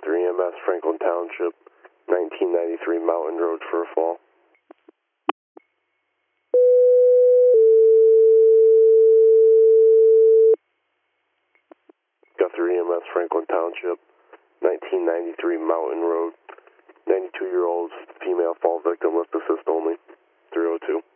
Guthrie EMS, Franklin Township, 1993 Mountain Road for a fall. Guthrie EMS, Franklin Township, 1993 Mountain Road, 92-year-old female fall victim with assist only, 302.